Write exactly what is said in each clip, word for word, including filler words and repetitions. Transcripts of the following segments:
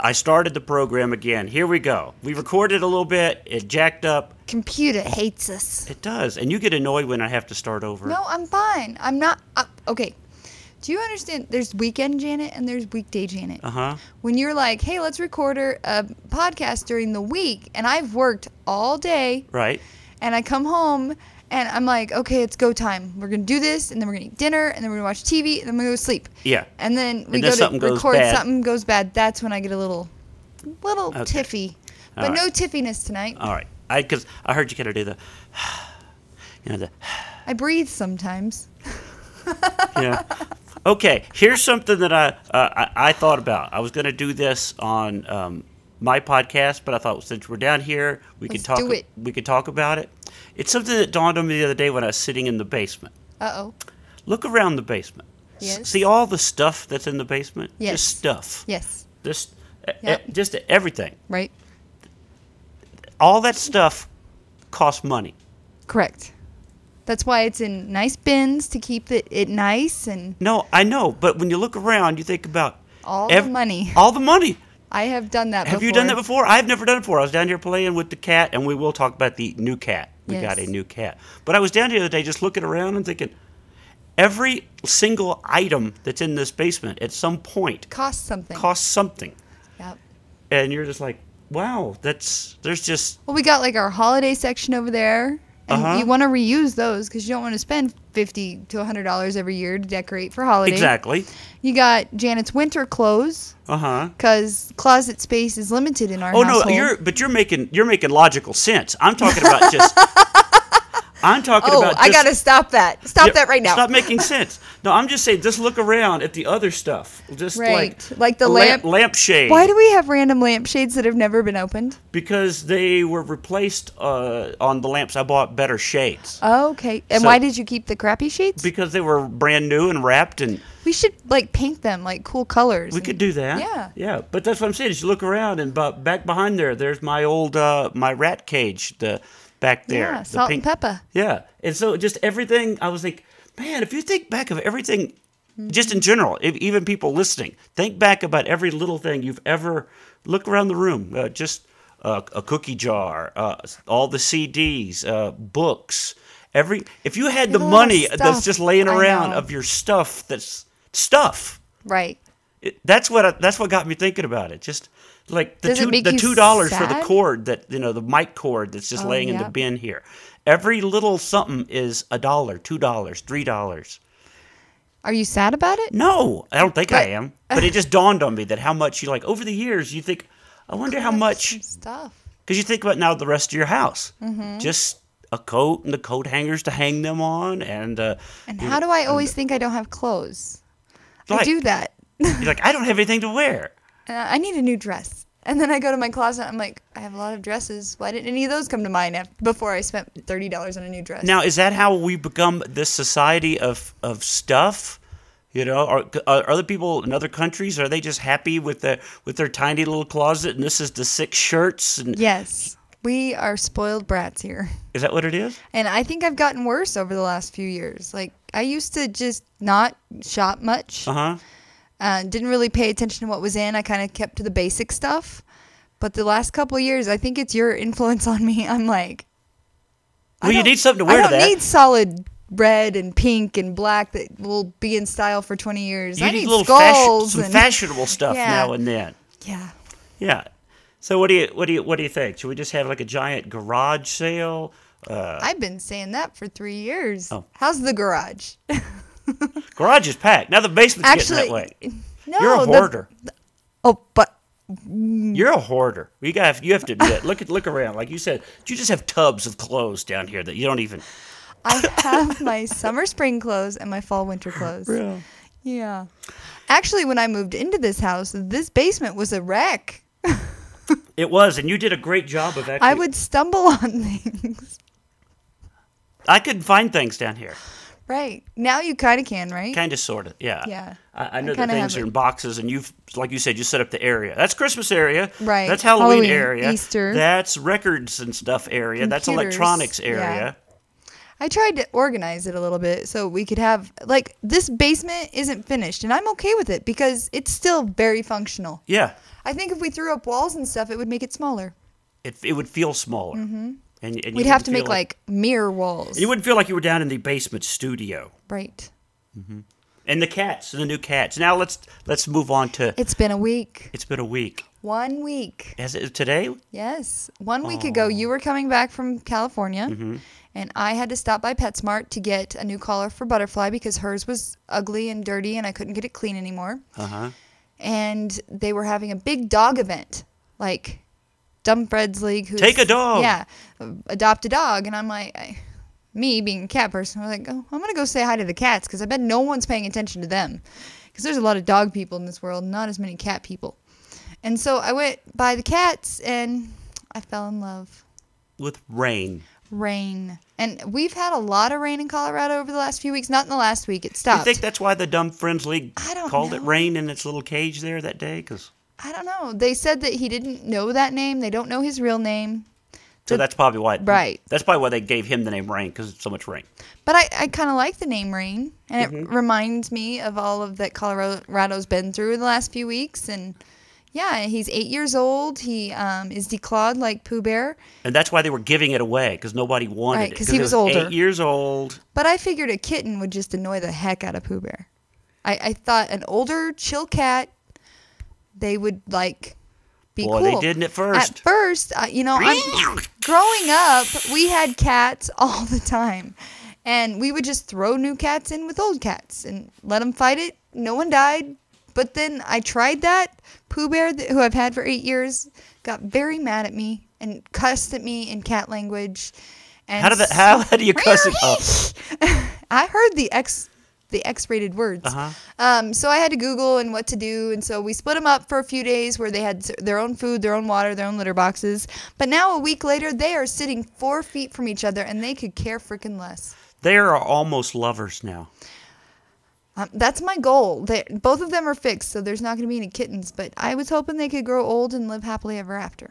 I started the program again. Here we go. We recorded a little bit. It jacked up. Computer hates us. It does. And you get annoyed when I have to start over. No, I'm fine. I'm not. Uh, okay. Do you understand? There's weekend Janet and there's weekday Janet. Uh-huh. When you're like, hey, let's record a podcast during the week, and I've worked all day. Right. And I come home, and I'm like, okay, it's go time. We're going to do this, and then we're going to eat dinner, and then we're going to watch T V, and then we're going to go to sleep. Yeah. And then we and go then to record, goes something goes bad. That's when I get a little, little okay. tiffy. But all no right. tiffiness tonight. All right. I Because I heard you kind of do the, you know, the. I breathe sometimes. Yeah. Okay, here's something that I uh, I, I thought about. I was going to do this on um, my podcast, but I thought since we're down here, we Let's could talk. do it. We could talk about it. It's something that dawned on me the other day when I was sitting in the basement. Uh oh. Look around the basement. Yes. S- see all the stuff that's in the basement. Yes. Just stuff. Yes. Just Yep. e- just everything. Right. All that stuff costs money. Correct. That's why it's in nice bins to keep it, it nice and No, I know, but when you look around, you think about all ev- the money. All the money. I have done that Have before. you done that before? I've never done it before. I was down here playing with the cat, and we will talk about the new cat. We Yes. got a new cat. But I was down here the other day just looking around and thinking, every single item that's in this basement at some point Cost something. costs something. Yep. And you're just like, wow, that's, there's just, Well, we got like our holiday section over there. And Uh-huh. you want to reuse those because you don't want to spend fifty to one hundred dollars every year to decorate for holiday. exactly. You got Janet's winter clothes Uh-huh. because closet space is limited in our Oh, household. no, you're, but you're making, you're making logical sense. I'm talking about just, I'm talking Oh, about I just, got to stop that. Stop Yeah, that right now. Stop making sense. No, I'm just saying, just look around at the other stuff. Just Right. like, Like the a lamp- lampshade. Why do we have random lampshades that have never been opened? Because they were replaced uh, on the lamps. I bought better shades. Oh, okay. And So- why did you keep the crappy shades? Because they were brand new and wrapped, and We should like paint them like cool colors. we could do that. Yeah. Yeah. But that's what I'm saying. Is you look around, and bu- back behind there, there's my old uh, my rat cage. The back there. Yeah, the salt pink- and pepper. Yeah. And so just everything. I was like, man, if you think back of everything. Just in general, if, even people listening, think back about every little thing you've ever look around the room. Uh, just uh, a cookie jar, uh, all the C Ds, uh, books. Every if you had the a lot of money that's stuff. just laying I around know. of your stuff, that's stuff. Right. It, that's what I, that's what got me thinking about it. Just like the Does it two make the you two dollars for the sad? cord that you know the mic cord that's just Oh, laying in the yeah. bin here. Every little something is a dollar, two dollars, three dollars. Are you sad about it? No, I don't think I But- am. But it just dawned on me that how much you like over the years. You think, I wonder how Collect much some stuff. because you think about now the rest of your house, Mm-hmm. just a coat and the coat hangers to hang them on, and uh, And you how know, do I always think I don't have clothes? I Like- do that. You're like, I don't have anything to wear. Uh, I need a new dress. And then I go to my closet. I'm like, I have a lot of dresses. Why didn't any of those come to mind af- before I spent thirty dollars on a new dress? Now, is that how we become this society of, of stuff? You know, are, are other people in other countries, are they just happy with their with their tiny little closet and this is the six shirts? And Yes. We are spoiled brats here. is that what it is? And I think I've gotten worse over the last few years. Like, I used to just not shop much. Uh-huh. Uh, didn't really pay attention to what was in. I kind of kept to the basic stuff. But the last couple of years, I think it's your influence on me. I'm like, I Well, you don't- need something to wear I to don't that. need solid red and pink and black that will be in style for twenty years. You I need need little fashion, skulls some and fashionable stuff Yeah. now and then. yeah. Yeah. So what do you what do you what do you think? Should we just have like a giant garage sale? Uh, I've been saying that for three years. Oh. How's the garage? garage is packed. Now the basement's Actually, getting that way. no. You're a the- hoarder. oh, but You're a hoarder. You got you have to admit. Look at look around. Like you said, you just have tubs of clothes down here that you don't even. I have my summer, spring clothes and my fall, winter clothes. Yeah. Yeah. Actually, when I moved into this house, this basement was a wreck. It was, and you did a great job of actually. I would stumble on things. I could find things down here. Right. Now you kind of can, right? Kind of, sort of. Yeah. Yeah. I, I know I that kinda things have are it. in boxes, and you've, like you said, you set up the area. That's Christmas area. Right. That's Halloween, Halloween, area. Easter. That's records and stuff area. That's Computers, electronics yeah. area. I tried to organize it a little bit so we could have, like, this basement isn't finished, and I'm okay with it because it's still very functional. Yeah. I think if we threw up walls and stuff, it would make it smaller. It, it would feel smaller. Mm-hmm. And, and We'd have to make, like, like, mirror walls. And you wouldn't feel like you were down in the basement studio. Right. Mm-hmm. And the cats, the new cats. Now let's let's move on to... It's been a week. It's been a week. One week. Is it today? Yes. One week oh. ago, you were coming back from California, mm-hmm. and I had to stop by PetSmart to get a new collar for Butterfly because hers was ugly and dirty, and I couldn't get it clean anymore. Uh-huh. And they were having a big dog event, like Dumb Fred's League. Who's, Take a dog. Yeah, adopt a dog. And I'm like, I, me being a cat person, I'm like, oh, I'm going to go say hi to the cats because I bet no one's paying attention to them. Because there's a lot of dog people in this world, not as many cat people. And so I went by the cats and I fell in love. With Rain. Rain. And we've had a lot of rain in Colorado over the last few weeks. Not in the last week. It stopped. You think that's why the Dumb Friends League I don't called know. it Rain in its little cage there that day? Cause... I don't know. They said that he didn't know that name. They don't know his real name. So The- that's probably why. Right. That's probably why they gave him the name Rain, because it's so much rain. But I, I kind of like the name Rain. And Mhm. it reminds me of all of that Colorado's been through in the last few weeks. And yeah, he's eight years old. He um, is declawed like Pooh Bear. And that's why they were giving it away, because nobody wanted Right, it. 'cause he it was older. Eight years old. But I figured a kitten would just annoy the heck out of Pooh Bear. I, I thought an older, chill cat, they would like be Boy, cool. they didn't at first. At first, uh, you know, I'm, growing up, we had cats all the time. And we would just throw new cats in with old cats and let them fight it. No one died. But then I tried that. Pooh Bear, th- who I've had for eight years, got very mad at me and cussed at me in cat language. And How, did that, how, how do you cuss it up? I heard the X, the X-rated words. Uh-huh. Um, so I had to Google and what to do, and so we split them up for a few days where they had their own food, their own water, their own litter boxes. But now a week later, they are sitting four feet from each other, and they could care freaking less. They are almost lovers now. Um, that's my goal. They, both of them are fixed, so there's not going to be any kittens. But I was hoping they could grow old and live happily ever after.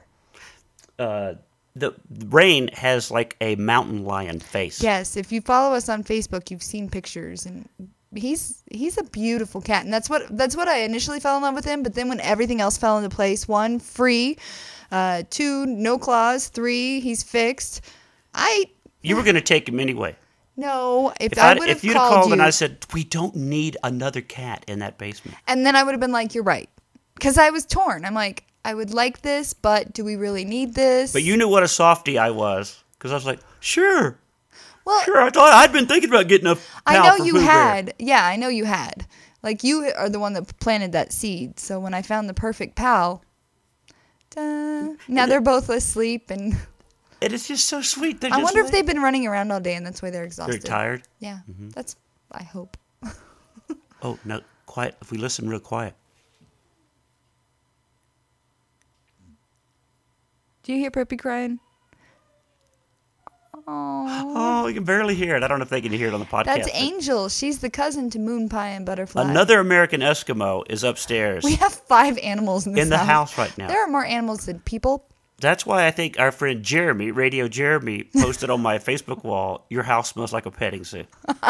Uh, the Rain has like a mountain lion face. Yes, if you follow us on Facebook, you've seen pictures, and he's he's a beautiful cat, and that's what that's what I initially fell in love with him. But then when everything else fell into place, one, free, uh, two, no claws, three, he's fixed. I You were going to take him anyway. no, if, If, I I'd- would if have you'd called, called you, and I said, we don't need another cat in that basement. and then I would have been like, you're right, because I was torn. I'm like, I would like this, but do we really need this? But you knew what a softie I was, because I was like, sure, well, sure. I thought I'd been thinking about getting a I pal know for you Pooh Bear. had. Yeah, I know you had. Like, you are the one that planted that seed. So when I found the perfect pal, ta, now they're both asleep. And It is just so sweet. They're I just wonder if like- they've been running around all day and that's why they're They're exhausted. tired. Yeah, that's, I hope. Oh, no, quiet. If we listen real quiet. Do you hear Purpy crying? Oh, Oh, you can barely hear it. I don't know if they can hear it on the podcast. that's but Angel. She's the cousin to Moon Pie and Butterfly. Another American Eskimo is upstairs We have five animals in this in the house right now. There are more animals than people. That's why I think our friend Jeremy, Radio Jeremy, posted on my Facebook wall, your house smells like a petting zoo.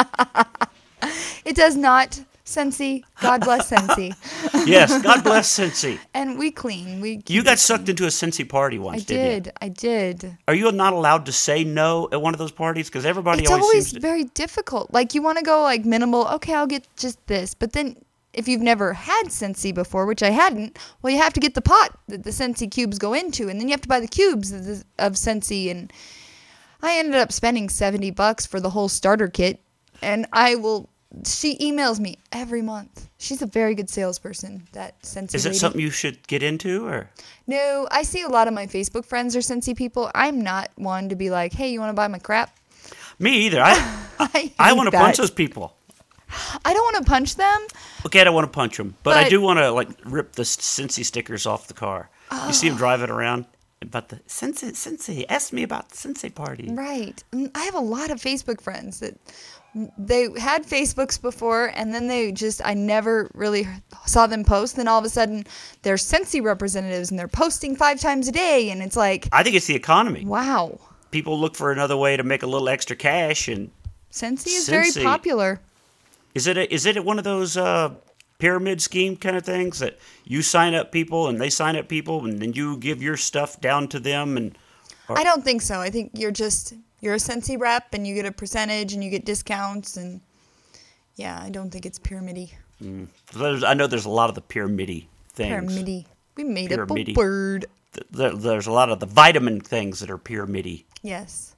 It does not. Scentsy. God bless Scentsy. Yes, God bless Cincy. And we clean. We You got sucked into a Cincy party once, I didn't did. I did. you? Are you not allowed to say no at one of those parties? Because everybody It's always, always seems to... very difficult. Like, you want to go, like, minimal. Okay, I'll get just this. But then if you've never had Scentsy before, which I hadn't, well, you have to get the pot that the Scentsy cubes go into. And then you have to buy the cubes of, the, of Scentsy. And I ended up spending seventy bucks for the whole starter kit. And I will... She emails me every month. She's a very good salesperson, that Scentsy Is it lady. something you should get into? Or No, I see a lot of my Facebook friends are Scentsy people. I'm not one to be like, hey, you want to buy my crap? Me either. I I, I hate want to that. punch those people. I don't want to punch them. Okay, I don't want to punch them, but, I But- do want to like rip the Cincy stickers off the car. You see them driving around about the Cincy. Cincy, ask me about the Cincy party. Right. And I have a lot of Facebook friends that they had Facebooks before, and then they just, I never really saw them post. Then all of a sudden, they're Scentsy representatives, and they're posting five times a day, and it's like, I think it's the economy. wow. people look for another way to make a little extra cash. And Scentsy is very Scentsy- popular. is it a, is it one of those uh, pyramid scheme kind of things that you sign up people and they sign up people and then you give your stuff down to them? And I don't think so. I think you're just you're a Scentsy rep and you get a percentage and you get discounts and yeah, I don't think it's pyramidy. there's, I know there's a lot of the pyramidy things. Pyramidy. We made up a Pyramidy. word. Th- There, there's a lot of the vitamin things that are pyramidy. Yes.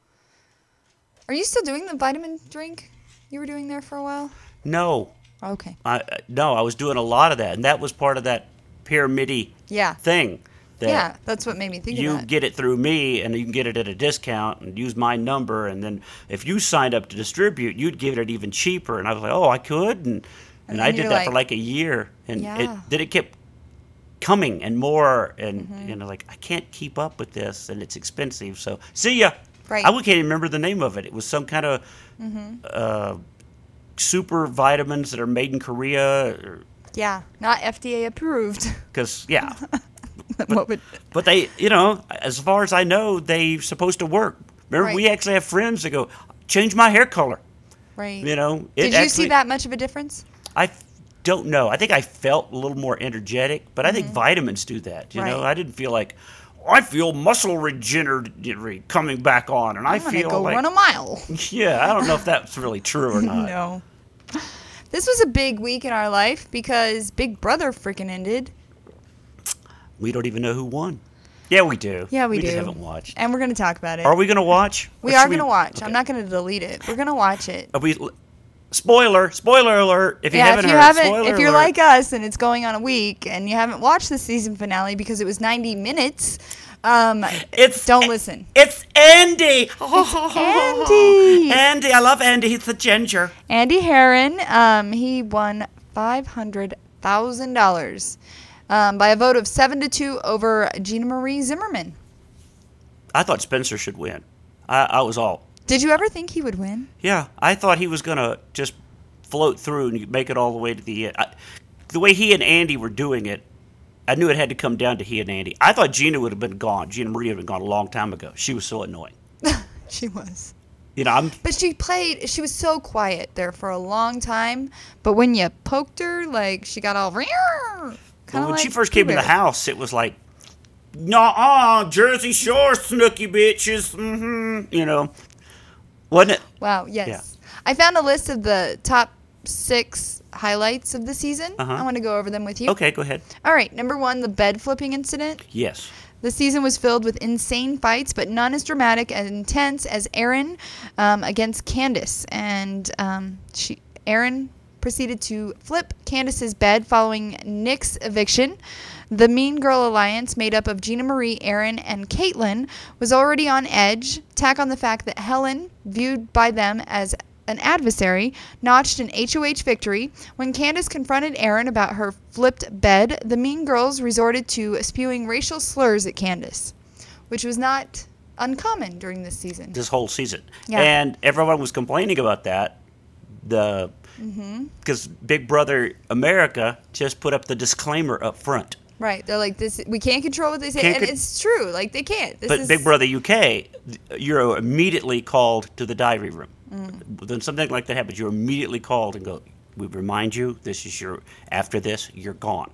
Are you still doing the vitamin drink you were doing there for a while? No, Okay. I I- no, I was doing a lot of that, and that was part of that pyramidy Yeah. thing. That Yeah, that's what made me think you of that. get it through me, and you can get it at a discount, and use my number, and then if you signed up to distribute, you'd give it even cheaper. And I was like, oh, I could, and and, And I then did you're that for like- like a year, and Yeah. it then it kept coming and more, and Mm-hmm. you know, like I can't keep up with this, and it's expensive. So see ya. Right. I can't even remember the name of it. It was some kind of Mm-hmm. uh, super vitamins that are made in Korea, Yeah, not F D A approved. because yeah. what would But they, you know, as far as I know, they're supposed to work. Remember, Right. we actually have friends that go, change my hair color. right? You know, it Did you actually, see that much of a difference? I f- don't know. I think I felt a little more energetic, but I think vitamins do that. You know, Mm-hmm. Right. I didn't feel like I feel muscle regenerate coming back on, and I I'm gonna feel go like run a mile. yeah. I don't know if that's really true or not. No. This was a big week in our life because Big Brother freaking ended. We don't even know who won. Yeah, we do. Yeah, we, we do. just haven't watched. And we're going to talk about it. Are we gonna watch? we Or are should going to watch. okay. I'm not going to delete it. We're going to watch it. Are we? Spoiler! Spoiler alert! If you yeah, haven't if you heard, haven't, spoiler if you're alert. like us and it's going on a week and you haven't watched the season finale because it was ninety minutes, um, It's don't listen. It's Andy. Andy. Andy, I love Andy. He's the ginger. Andy Herron, um, he won five hundred thousand dollars um, by a vote of seven to two over Gina Marie Zimmerman. I thought Spencer should win. I, I was all Did you ever think he would win? yeah. I thought he was gonna just float through and make it all the way to the end. I, the way he and Andy were doing it, I knew it had to come down to he and Andy. I thought Gina would have been gone. Gina Marie would have been gone a long time ago. She was so annoying. She was. You know, I'm But she played, she was so quiet there for a long time. But when you poked her, like, she got all. Kind well, of when like she first came in the Pooh Bear. house, it was like, nah, Jersey Shore snooky bitches. Mm-hmm. You know, wasn't it? Wow, yes. Yeah. I found a list of the top six highlights of the season. Uh-huh. I want to go over them with you. Okay, go ahead. All right, number one, the bed flipping incident. Yes. The season was filled with insane fights, but none as dramatic and intense as Erin um, against Candace. And um, she, Erin proceeded to flip Candace's bed following Nick's eviction. The Mean Girl Alliance, made up of Gina Marie, Erin, and Caitlyn, was already on edge. Tack on the fact that Helen, viewed by them as an adversary, notched an H O H victory. When Candace confronted Erin about her flipped bed, the Mean Girls resorted to spewing racial slurs at Candace, which was not uncommon during this season. This whole season. Yeah. And everyone was complaining about that. The Mm-hmm. because Big Brother America just put up the disclaimer up front. Right. They're like, this. We can't control what they say. Can't and con- it's true. Like, they can't. This But is, Big Brother U K, you're immediately called to the diary room. Mm. When something like that happens, you're immediately called and go, we remind you, this is your, after this, you're gone.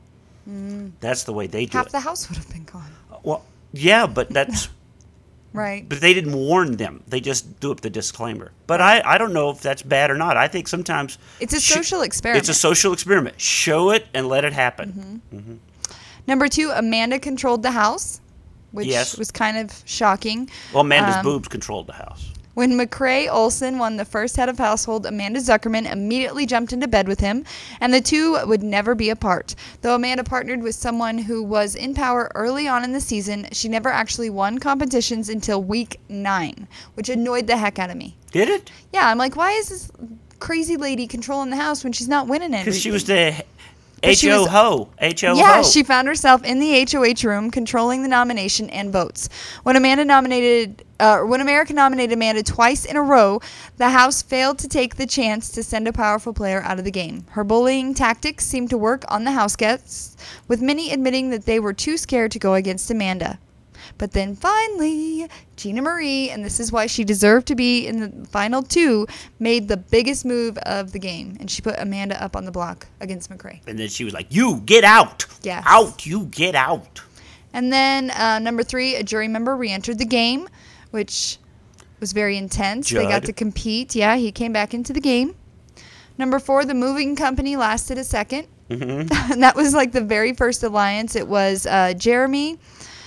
That's the way they do half it. the house would have been gone. Well, yeah, but that's, Right. but they didn't warn them. They just do up the disclaimer. But I, I don't know if that's bad or not. I think sometimes It's a sh- social experiment. It's a social experiment. Show it and let it happen. Mm-hmm. Number two, Amanda controlled the house, which Yes. was kind of shocking. Well, Amanda's Um, boobs controlled the house. When McCrae Olsen won the first head of household, Amanda Zuckerman immediately jumped into bed with him, and the two would never be apart. Though Amanda partnered with someone who was in power early on in the season, she never actually won competitions until week nine, which annoyed the heck out of me. Did it? Yeah, I'm like, why is this crazy lady controlling the house when she's not winning anything? Because she was the But she H O was- ho. H O Yeah, ho. she found herself in the H O H room controlling the nomination and votes. When Amanda nominated, uh, when America nominated Amanda twice in a row, the House failed to take the chance to send a powerful player out of the game. Her bullying tactics seemed to work on the House guests, with many admitting that they were too scared to go against Amanda. But then finally, Gina Marie, and this is why she deserved to be in the final two, made the biggest move of the game. And she put Amanda up on the block against McCrae. And then she was like, you get out. Yes. Out, you get out. And then uh, number three, a jury member re-entered the game, which was very intense. Judd. They got to compete. Yeah, he came back into the game. Number four, the moving company lasted a second. Mm-hmm. And that was like the very first alliance. It was uh, Jeremy,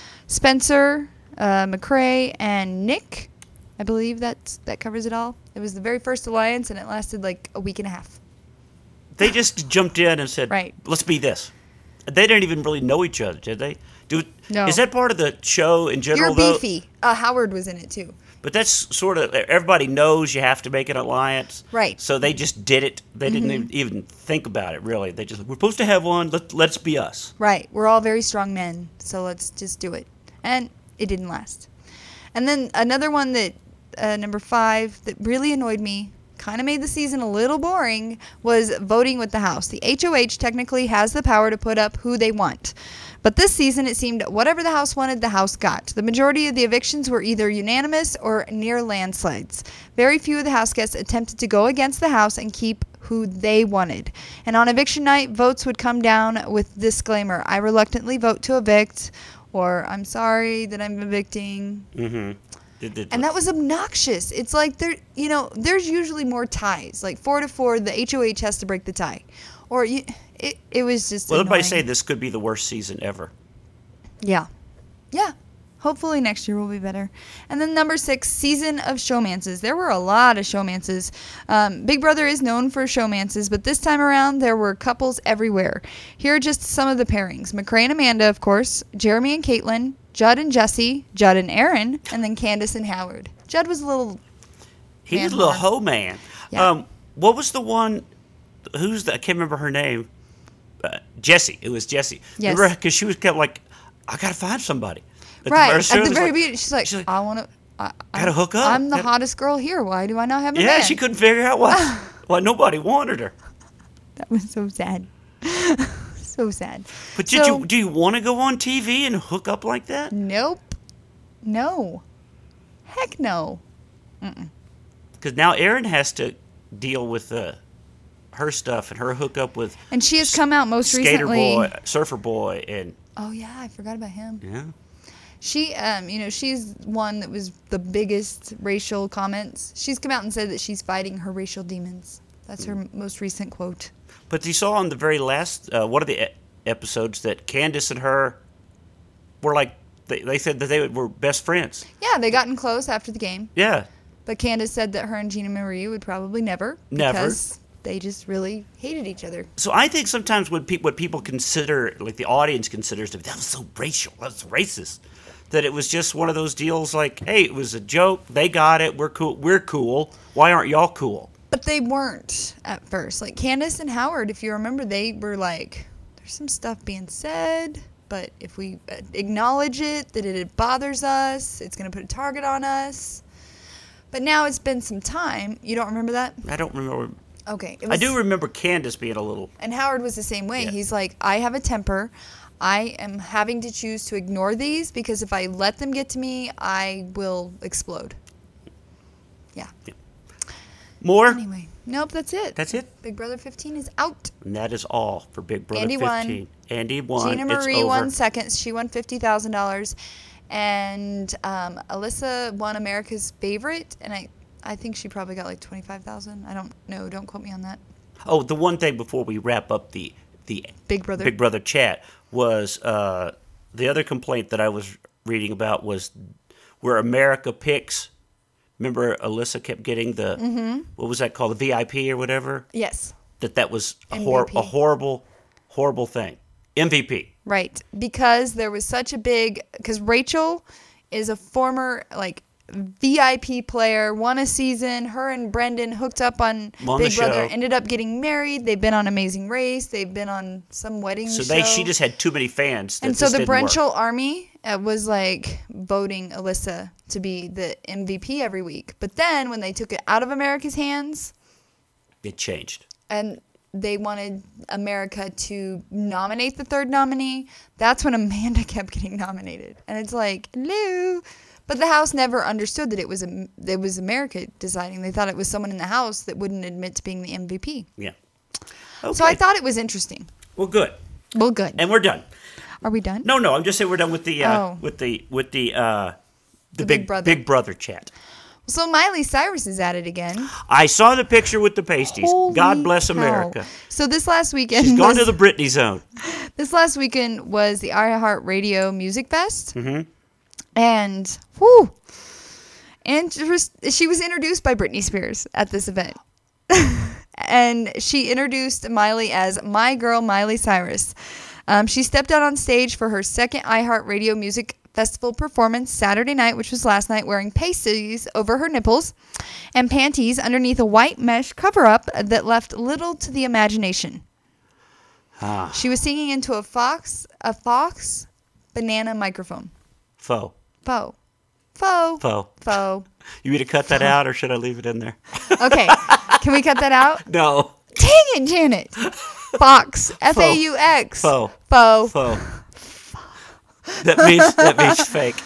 Spencer, uh, McCrae, and Nick. I believe that's, that covers it all. It was the very first alliance, and it lasted like a week and a half. They just jumped in and said, Right. let's be this. They didn't even really know each other, did they? Do, No. Is that part of the show in general, You're though? beefy. Uh, Howard was in it, too. But that's sort of, everybody knows you have to make an alliance. Right. So they just did it. They didn't Mm-hmm. even, even think about it, really. They just, we're supposed to have one. Let, let's be us. Right. We're all very strong men, so let's just do it. And it didn't last. And then another one that, uh, number five, that really annoyed me, kind of made the season a little boring, was voting with the House. The H O H technically has the power to put up who they want. But this season, it seemed whatever the House wanted, the House got. The majority of the evictions were either unanimous or near landslides. Very few of the House guests attempted to go against the House and keep who they wanted. And on eviction night, votes would come down with disclaimer, I reluctantly vote to evict, or I'm sorry that I'm evicting. Mm-hmm. Did, did, And that was obnoxious. It's like there, you know, there's usually more ties. Like four to four, the H O H has to break the tie. Or you, it, it was just well, everybody annoying. say this could be the worst season ever. Yeah. Yeah. Hopefully next year will be better. And then number six, season of showmances. There were a lot of showmances. Um, Big Brother is known for showmances, but this time around there were couples everywhere. Here are just some of the pairings. McCrae and Amanda, of course. Jeremy and Caitlin. Judd and Jesse. Judd and Aaron. And then Candace and Howard. Judd was a little... He man was a little hard. hoe man. Yeah. Um, what was the one? Who's the? I can't remember her name. Uh, Jessie. It was Jessie. Yes. Remember? Because she was kept like, I gotta find somebody. At Right. first, At it the was very like- beginning, she's like, she's like, I want to... I, Gotta I'm- hook up. I'm the Gotta- hottest girl here. Why do I not have a Yeah, man? she couldn't figure out why why nobody wanted her. That was so sad. So sad. But did So- you do you want to go on T V and hook up like that? Nope. No. Heck no. Because now Erin has to deal with uh, her stuff and her hookup with And she has come out most Skater recently. Boy, Surfer Boy, and Oh yeah, I forgot about him. yeah. She, um, you know, she's one that was the biggest racial comments. She's come out and said that she's fighting her racial demons. That's her m- most recent quote. But you saw on the very last uh, one of the e- episodes that Candace and her were like they, they said that they were best friends. Yeah, they gotten close after the game, Yeah, but Candace said that her and Gina Marie would probably never, Never. because they just really hated each other. so I think sometimes when pe- what people consider, like the audience considers, that was so racial, that was racist, that it was just one of those deals. Like, hey, it was a joke. They got it. We're cool. We're cool. Why aren't y'all cool? But they weren't at first. Like Candace and Howard, if you remember, they were like, there's some stuff being said, but if we uh, acknowledge it, that it bothers us, it's going to put a target on us. But now it's been some time. You don't remember that? I don't remember. Okay. It I was, do remember Candace being a little. And Howard was the same way. Yeah. He's like, I have a temper. I am having to choose to ignore these because if I let them get to me, I will explode. Yeah. More? Anyway, nope, that's it. That's it? Big Brother fifteen is out. And that is all for Big Brother Andy won. fifteen. Andy won. Gina It's Marie over. won second. She won fifty thousand dollars. And um, Alyssa won America's Favorite. And I, I think she probably got like twenty-five thousand dollars. I don't know. Don't quote me on that. Oh, the one thing before we wrap up the the Big Brother. Big Brother chat was uh, the other complaint that I was reading about was where America picks. Remember, Alyssa kept getting the Mm-hmm. what was that called, the V I P or whatever. Yes. That that was a, hor- M V P. a horrible, horrible thing. M V P. Right. Because there was such a big... Because Rachel is a former, like, V I P player, won a season. Her and Brendan hooked up on Won the Big Brother, show. ended up getting married. They've been on Amazing Race. They've been on some wedding So show. they she just had too many fans. That and so this the didn't work. Brenchel Army uh, was, like, voting Alyssa to be the M V P every week. But then when they took it out of America's hands... It changed. And they wanted America to nominate the third nominee, that's when Amanda kept getting nominated. And it's like, hello. But the House never understood that it was a, it was America deciding. They thought it was someone in the House that wouldn't admit to being the M V P. Yeah. Okay. So I thought it was interesting. Well, good. Well, good. And we're done. Are we done? No, no. I'm just saying we're done with the uh, Oh. with the with the uh, the, The big Big Brother. Big Brother chat. So Miley Cyrus is at it again. I saw the picture with the pasties. Holy God bless cow. America. So this last weekend, She's gone was, to the Britney zone. this last weekend was the iHeartRadio Music Fest, Mm-hmm. and whoo, and she was introduced by Britney Spears at this event, and she introduced Miley as "My Girl Miley Cyrus." Um, she stepped out on stage for her second iHeartRadio Music Festival performance Saturday night, which was last night, wearing pasties over her nipples and panties underneath a white mesh cover-up that left little to the imagination. Ah, She was singing into a Fox a Fox banana microphone. faux. Faux. Faux. Faux. Faux. You need to cut that out, or should I leave it in there? Okay. Can we cut that out? No. Dang it, Janet. Fox. F A U X. Faux. Faux. Faux. That means that means fake.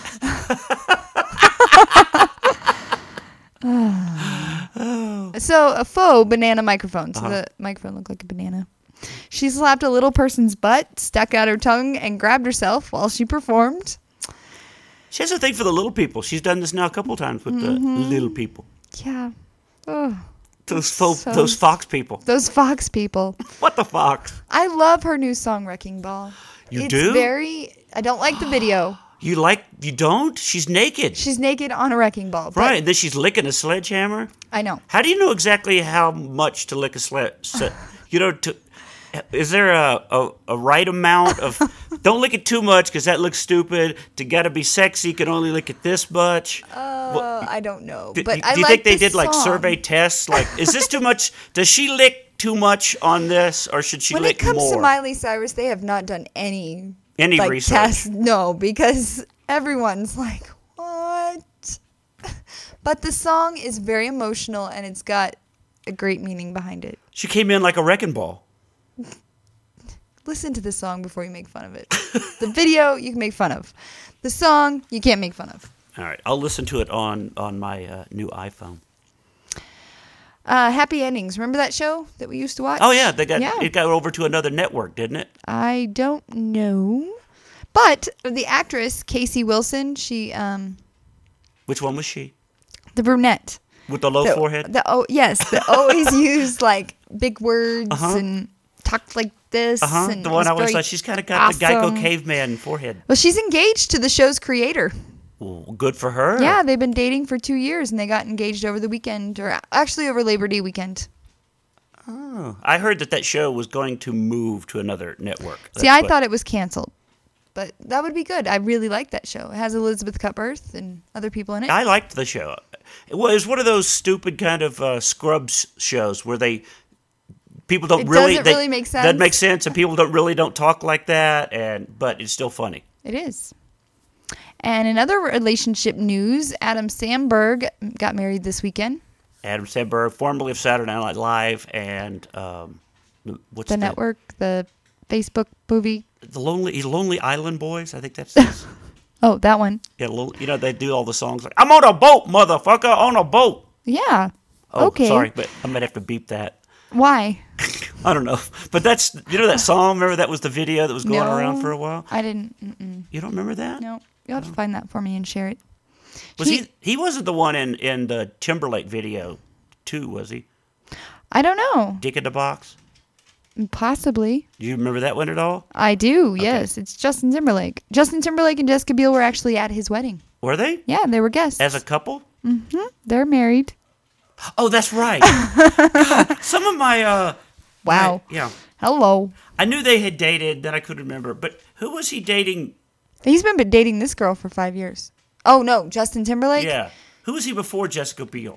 So a faux banana microphone. So Uh-huh. the microphone looked like a banana. She slapped a little person's butt, stuck out her tongue, and grabbed herself while she performed. She has a thing for the little people. She's done this now a couple times with the little people. Yeah. Oh, Those fo- So- those fox people. those Fox people. What the fox? I love her new song, Wrecking Ball. You it's do? very. I don't like the video. You like you don't? She's naked. She's naked on a wrecking ball. But Right, and then she's licking a sledgehammer. I know. How do you know exactly how much to lick a sled? Se- you know, to, is there a, a, a right amount of? Don't lick it too much because that looks stupid. To gotta be sexy, you can only lick it this much. Uh, I don't know. Do, But do I you like think they the did like song. survey tests? Like, is this too much? Does she lick too much on this, or should she When lick it comes more? to Miley Cyrus, they have not done any Any like, research? tests. No, because everyone's like, what? But the song is very emotional and it's got a great meaning behind it. She came in like a wrecking ball. Listen to the song before you make fun of it. The video you can make fun of. The song you can't make fun of. All right, I'll listen to it on on my uh, new iPhone. Uh, Happy Endings. Remember that show that we used to watch? Oh yeah, they got Yeah. it got over to another network, didn't it? I don't know. But the actress, Casey Wilson, she, um, Which one was she? the brunette. With the low The, forehead? The, oh, yes, that always used like big words Uh-huh. and talked like this. Uh-huh. And The one was I always very thought she's kind of got the awesome. Geico caveman forehead. Well, she's engaged to the show's creator. Well, good for her. Yeah, they've been dating for two years and they got engaged over the weekend, or actually over Labor Day weekend. Oh, I heard that that show was going to move to another network. See, That's I what- thought it was canceled, but that would be good. I really like that show. It has Elizabeth Cutbirth and other people in it. I liked the show. It was one of those stupid kind of uh, Scrubs shows where they people don't It really doesn't they- really make That sense. makes sense, and people don't really don't talk like that, and but it's still funny. It is. And in other relationship news, Adam Sandberg got married this weekend. Adam Sandberg, formerly of Saturday Night Live, and um, what's The network, the Facebook movie. The lonely, Lonely Island Boys. I think that's. His. Oh, that one. Yeah, Lon- you know they do all the songs like "I'm on a boat, motherfucker, on a boat." Yeah. Oh, Okay. sorry, but I might have to beep that. Why? I don't know, but that's you know that song. Remember that was the video that was going No, around for a while. I didn't. Mm-mm. You don't remember that? No. You'll have to find that for me and share it. Was he? He wasn't the one in in the Timberlake video, too, was he? I don't know. Dick in the Box. Possibly. Do you remember that one at all? I do, yes. It's Justin Timberlake. Justin Timberlake and Jessica Biel were actually at his wedding. Were they Yeah, they were guests. as a couple? hmm They're married. Oh, that's right. God, some of my uh. Wow. my- yeah. Hello. I knew they had dated, then I couldn't remember. But who was he dating? He's been dating this girl for five years. Oh, no. Justin Timberlake? Yeah. Who was he before Jessica Biel?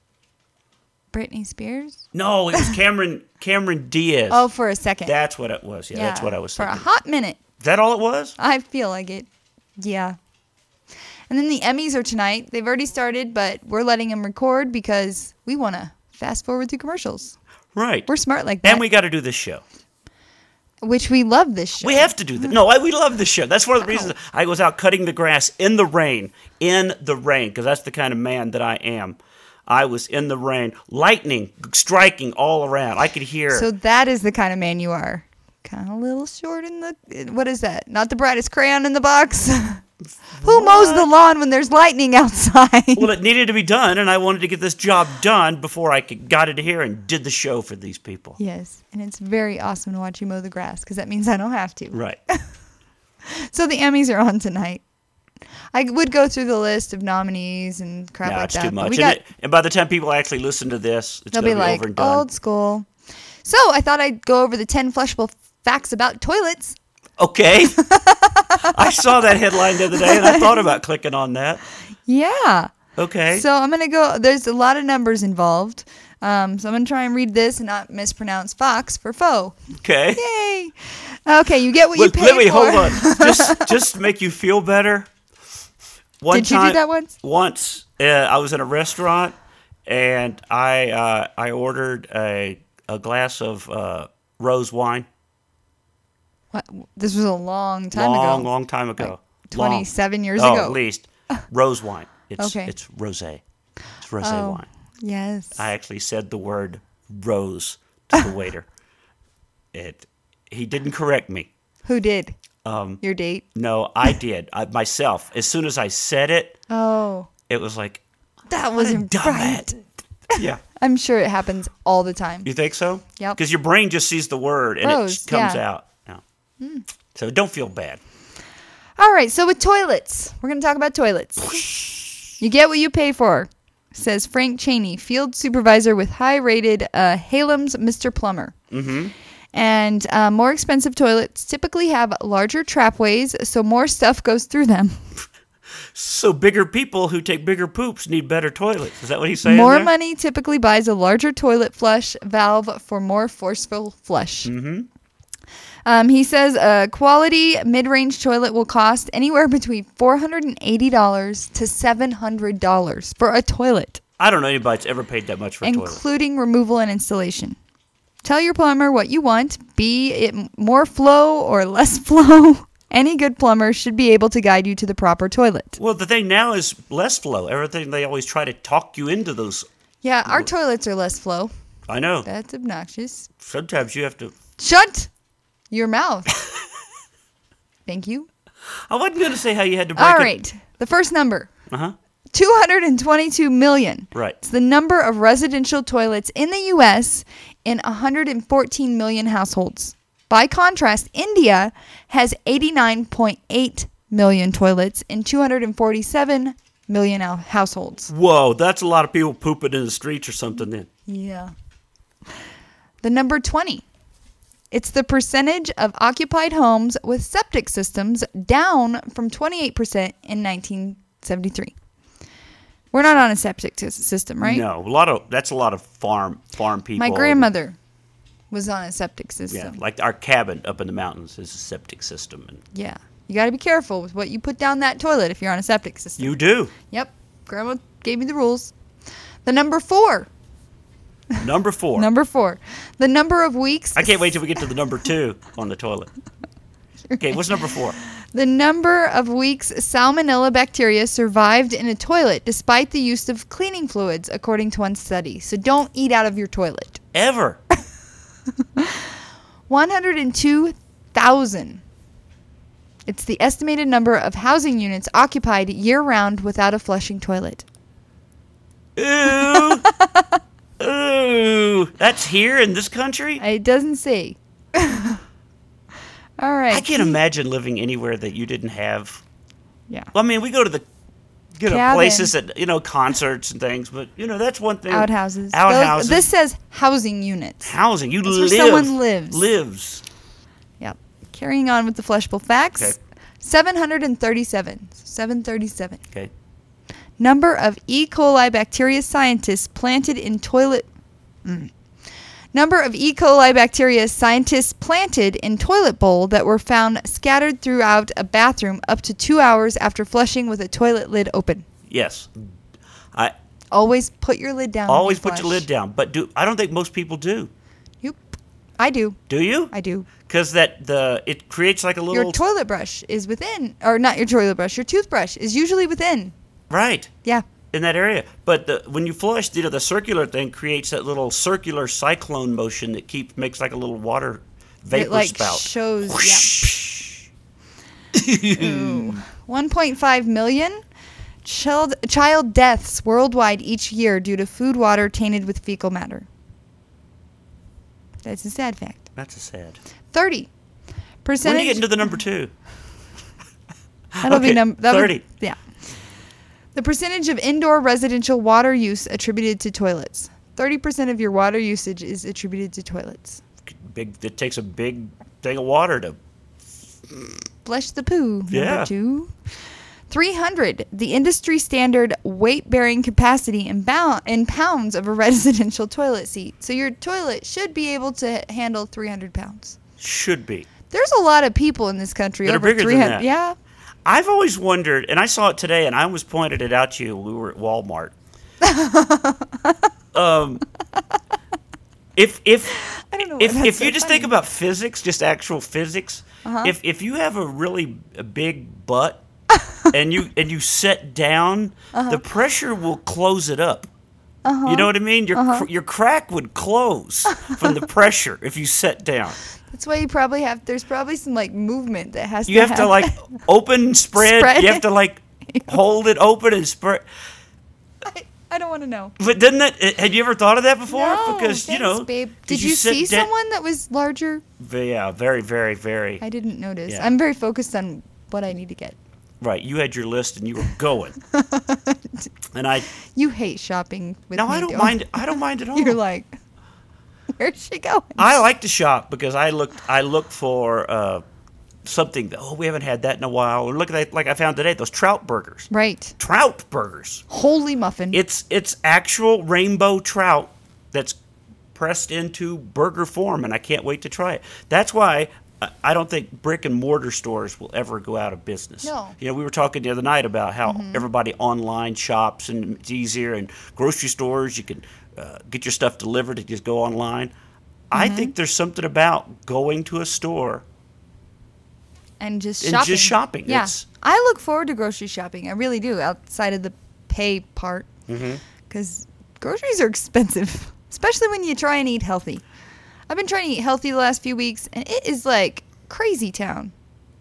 Britney Spears? No, it was Cameron Cameron Diaz. Oh, for a second. That's what it was. Yeah, that's what I was For thinking. a hot minute. Is that all it was? I feel like it. Yeah. And then the Emmys are tonight. They've already started, but we're letting them record because we want to fast forward through commercials. Right. We're smart like that. And we got to do this show. Which we love this show. We have to do that. No, I, we love this show. That's one of the reasons I was out cutting the grass in the rain. In the rain, because that's the kind of man that I am. I was in the rain, lightning striking all around. I could hear. So that is the kind of man you are. Kind of a little short in the... What is that? Not the brightest crayon in the box? Who mows the lawn when there's lightning outside? Well, it needed to be done, and I wanted to get this job done before I could, got it here and did the show for these people. Yes, and it's very awesome to watch you mow the grass, because that means I don't have to. Right. So the Emmys are on tonight. I would go through the list of nominees and crap No, like it's that. too but much. we And, got, it, and by the time people actually listen to this, it's they'll going be to be like, over and done. old school. So I thought I'd go over the ten flushable facts about toilets. Okay. I saw that headline the other day, and I thought about clicking on that. Yeah. Okay. So I'm going to go, there's a lot of numbers involved. Um, so I'm going to try and read this and not mispronounce Fox for foe. Okay. Yay. Okay, you get what Wait, you pay wait, wait, for. hold on. Just, just to make you feel better. One Did you time, do that once? Once, uh, I was in a restaurant, and I uh, I ordered a a glass of uh, rose wine. What? This was a long time long, ago. long time ago. Like twenty-seven Long. years oh, ago. at least. Rose wine. It's Okay. it's rosé. It's rosé Oh, wine. yes. I actually said the word rose to the waiter. It. He didn't correct me. Who did? Um, Your date? no, I did. I, myself. As soon as I said it, Oh, it was like, that what a wasn't dumbass. right. Yeah. I'm sure it happens all the time. You think so? Yep. Because your brain just sees the word and Rose, it comes yeah. out. Yeah. So don't feel bad. All right, so with toilets, we're going to talk about toilets. You get what you pay for, says Frank Cheney, field supervisor with high-rated uh, Halem's Mister Plumber. Mm-hmm. And uh, more expensive toilets typically have larger trapways, so more stuff goes through them. So bigger people who take bigger poops need better toilets. Is that what he's saying More there? money typically buys a larger toilet flush valve for more forceful flush. Mm-hmm. Um, he says a quality mid-range toilet will cost anywhere between four hundred eighty dollars to seven hundred dollars for a toilet, I don't know anybody that's ever paid that much for a toilet. including removal and installation. Tell your plumber what you want, be it more flow or less flow. Any good plumber should be able to guide you to the proper toilet. Well, the thing now is less flow. Everything, they always try to talk you into those. Yeah, our toilets are less flow. I know. That's obnoxious. Sometimes you have to. Shut your mouth. Thank you. I wasn't going to say how you had to break All it. right. The first number, Uh-huh. two hundred twenty-two million. Right. It's the number of residential toilets in the U S in one hundred fourteen million households. By contrast, India has eighty-nine point eight million toilets in two hundred forty-seven million hou- households. Whoa, that's a lot of people pooping in the streets or something then. Yeah. The number twenty. It's the percentage of occupied homes with septic systems, down from twenty-eight percent in nineteen seventy-three. We're not on a septic t- system, right? No, a lot of that's a lot of farm farm people. My grandmother was on a septic Yeah, system. like our cabin up in the mountains is a septic system, and Yeah. You got to be careful with what you put down that toilet if you're on a septic system. you do. Yep. Grandma gave me the rules. The number four. Number four. Number four. The number of weeks. I can't wait till we get to the number two on the toilet. Okay, what's number four? The number of weeks salmonella bacteria survived in a toilet despite the use of cleaning fluids, according to one study. So don't eat out of your toilet. Ever. one hundred two thousand. It's the estimated number of housing units occupied year-round without a flushing toilet. Ooh. Ooh. That's here in this country? It doesn't say. All right. I can't imagine living anywhere that you didn't have. Yeah. Well, I mean, we go to the you know, Cabin. places that, you know, concerts and things, but, you know, that's one thing. Outhouses. Outhouses. Those- This says housing units. Housing. You That's where live. someone lives. Lives. Yep. Carrying on with the flushable facts. Okay. seven hundred thirty-seven. seven thirty-seven. Okay. Number of E. coli bacteria scientists planted in toilet. Mm. Number of E. coli bacteria scientists planted in toilet bowl that were found scattered throughout a bathroom up to two hours after flushing with a toilet lid open. Yes. I Always put your lid down. when always you put your flush. lid down, but do I don't think most people do. I do. Do you? I do. Because that the it creates like a little Your toilet brush is within, or not your toilet brush. Your toothbrush is usually within. right Yeah. in that area. But the, when you flush, you know, the circular thing creates that little circular cyclone motion that keeps makes like a little water vapor It like spout. shows. Whoosh. Yeah. Ooh. one point five million child child deaths worldwide each year due to food water tainted with fecal matter. That's a sad fact. That's a sad. thirty When percentage. do you get into the number two? That'll Okay, be number thirty. Yeah. The percentage of indoor residential water use attributed to toilets. thirty percent of your water usage is attributed to toilets. Big. It takes a big thing of water to. Flush the poo. Number Yeah. two. three hundred. The industry standard weight-bearing capacity in, bou- in pounds of a residential toilet seat. So your toilet should be able to handle three hundred pounds. Should be. There's a lot of people in this country. That are over bigger than three hundred. that. Yeah. I've always wondered, and I saw it today, and I almost pointed it out to you. We were at Walmart. um, if if I don't know. Why if that's if so you just funny. think about physics, just actual physics, Uh-huh. if if you have a really a big butt and you and you sit down, Uh-huh. the pressure will close it up. You know what I mean? Your Uh-huh. cr- your crack would close from the pressure if you sat down. That's why you probably have. There's probably some like movement that has. You to have to like happen. open, spread. Spread You have to like hold it open and spread. I, I don't want to know. But didn't that? Had you ever thought of that before? No, because you thanks, know, babe. 'cause Did you, sit see da- someone that was larger? Yeah, very, very, very. I didn't notice. Yeah. I'm very focused on what I need to get. Right, you had your list and you were going, and I. You hate shopping with No, me. I don't don't mind. I don't mind at all. You're like, where's she going? I like to shop because I look. I look for uh, something. That, oh, we haven't had that in a while. Or look at that, like I found today, those trout burgers. Right. Trout burgers. Holy muffin. It's it's actual rainbow trout that's pressed into burger form, and I can't wait to try it. That's why I- I don't think brick and mortar stores will ever go out of business. No. You know, we were talking the other night about how everybody online shops and it's easier, and grocery stores you can uh, get your stuff delivered and just go online. I think there's something about going to a store. and just and shopping. just shopping. Yeah. It's- I look forward to grocery shopping. I really do, outside of the pay part. Because groceries are expensive, especially when you try and eat healthy. I've been trying to eat healthy the last few weeks, and it is like crazy town.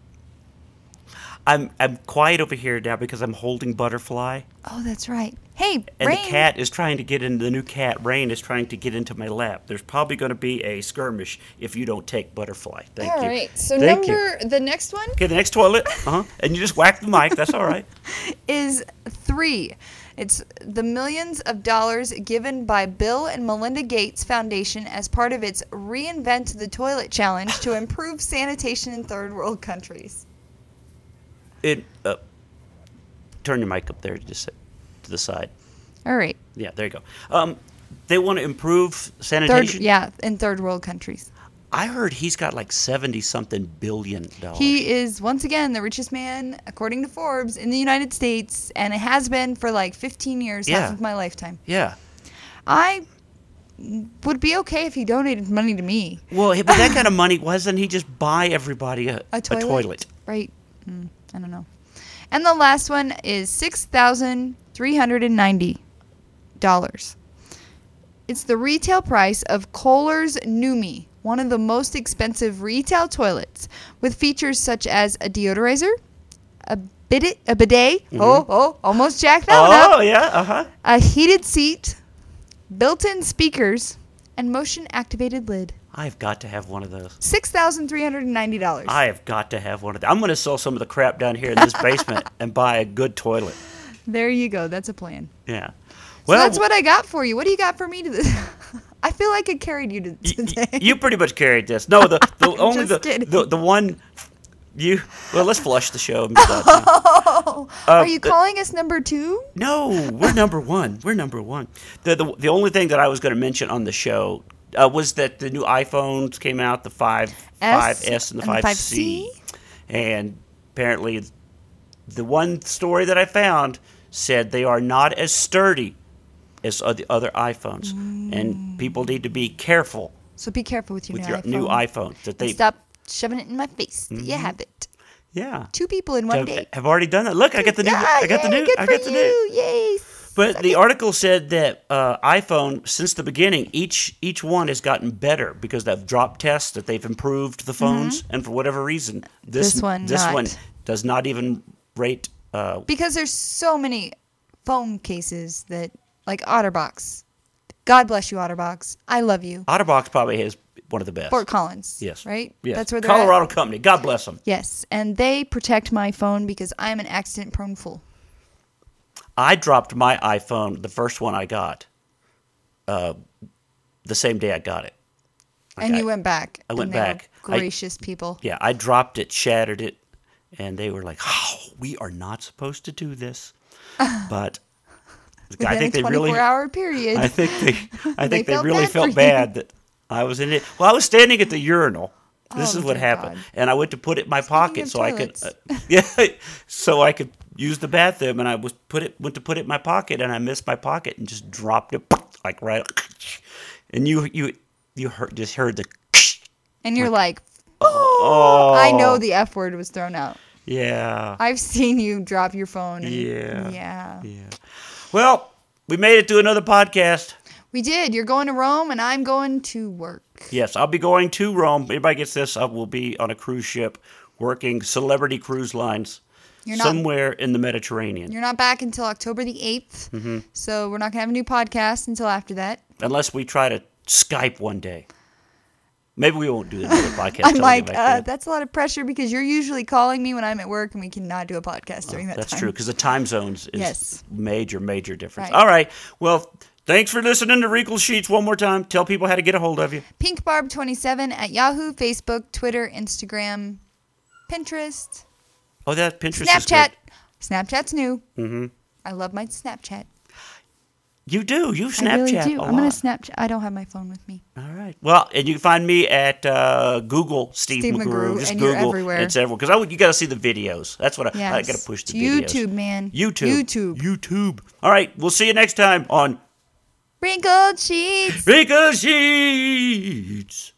I'm I'm quiet over here now because I'm holding Butterfly. Oh, that's right. Hey, And Rain. the cat is trying to get into the new cat. Rain is trying to get into my lap. There's probably going to be a skirmish if you don't take Butterfly. Thank All you. right. So Thank you. number the next one Okay, the next toilet. Uh huh. And you just whack the mic. That's all right. is three. It's the millions of dollars given by Bill and Melinda Gates Foundation as part of its Reinvent the Toilet Challenge to improve sanitation in third world countries. It. Uh, turn your mic up there. Just to the side. All right. Yeah, there you go. Um, they want to improve Third, sanitation. yeah, in third world countries. I heard he's got like seventy something billion dollars. He is once again the richest man, according to Forbes, in the United States, and it has been for like fifteen years, Yeah. half of my lifetime. Yeah. I would be okay if he donated money to me. Well, but that kind of money, why doesn't he just buy everybody a, A toilet? toilet? Right. Mm, I don't know. And the last one is six thousand three hundred ninety dollars. It's the retail price of Kohler's Numi, one of the most expensive retail toilets, with features such as a deodorizer, a bidet, a bidet, oh, oh, almost jacked that one Oh, up, yeah, uh-huh. a heated seat, built-in speakers, and motion-activated lid. I've got to have one of those. six thousand three hundred ninety dollars. I have got to have one of those. I'm going to sell some of the crap down here in this basement and buy a good toilet. There you go. That's a plan. Yeah. So that's what I got for you. What do you got for me to I feel like I carried you to y- y- today. you pretty much carried this. No, the, the only the, just kidding. the the one you. Well, let's flush the show. And be done. Oh, Uh, are you the- calling us number two? No, we're number one. We're number one. The the, the only thing that I was going to mention on the show uh, was that the new iPhones came out, the five five S and the and the five C, five C? and apparently the one story that I found said they are not as sturdy as the other iPhones, and people need to be careful So be careful with your with new your iPhone. new iPhone. That they And stop shoving it in my face. That you have it. yeah Two people in one have, day. have already done that. Look, I got the new. Yeah, I got the yay, new. Good I for got the new. you. Yay. But Suck the it. article said that uh, iPhone, since the beginning, each each one has gotten better because they've dropped tests, that they've improved the phones, and for whatever reason, this This one this not. one does not even rate. Uh, Because there's so many phone cases that, like OtterBox. God bless you, OtterBox. I love you. OtterBox probably has one of the best. Fort Collins. Yes. Right? Yes. That's where they're Colorado at. company. God bless them. Yes. And they protect my phone because I'm an accident prone fool. I dropped my iPhone, the first one I got, uh, the same day I got it. Like And I- you went back. I went and they were back. I- gracious people. Yeah, I dropped it, shattered it, and they were like, "Oh, we are not supposed to do this." But Within I think a they really, twenty-four hour period. I think they, I They think they felt really bad for felt you. bad that I was in it. Well, I was standing at the urinal. This Oh, is what dear happened, God. and I went to put it in my pocket of so I could, toilets. uh, yeah, so I could use the bathroom, and I was put it went to put it in my pocket, and I missed my pocket and just dropped it like right, and you you you heard just heard the, and you're like, oh, I know the F word was thrown out. yeah. I've seen you drop your phone. And, Yeah. Yeah. Yeah. Well, we made it to another podcast. We did. You're going to Rome, and I'm going to work. Yes, I'll be going to Rome. Everybody gets this. I will be on a cruise ship working Celebrity Cruise Lines You're not- somewhere in the Mediterranean. You're not back until October the eighth. Mm-hmm. So we're not going to have a new podcast until after that. Unless we try to Skype one day. Maybe we won't do another podcast. I'm till we like, get uh, back there. that's a lot of pressure because you're usually calling me when I'm at work, and we cannot do a podcast during that That's time. true, because the time zones is Yes. major, major difference. Right. All right. Well, thanks for listening to Wrinkle Sheets one more time. Tell people how to get a hold of you. pinkbarb twenty-seven at Yahoo, Facebook, Twitter, Instagram, Pinterest, Oh, that Pinterest is Snapchat. good. Snapchat's new. Mm-hmm. I love my Snapchat. You do. You Snapchat I really do. a I'm gonna lot. Snapchat. I don't have my phone with me. All right. Well, and you can find me at uh, Google Steve, Steve McGrew. McGrew, Just and you're Google. everywhere. It's everywhere because I you got to see the videos. That's what I, Yes. I got to push the It's videos. YouTube, man. YouTube. YouTube. YouTube. All right. We'll see you next time on Wrinkled sheets. Wrinkle Sheets.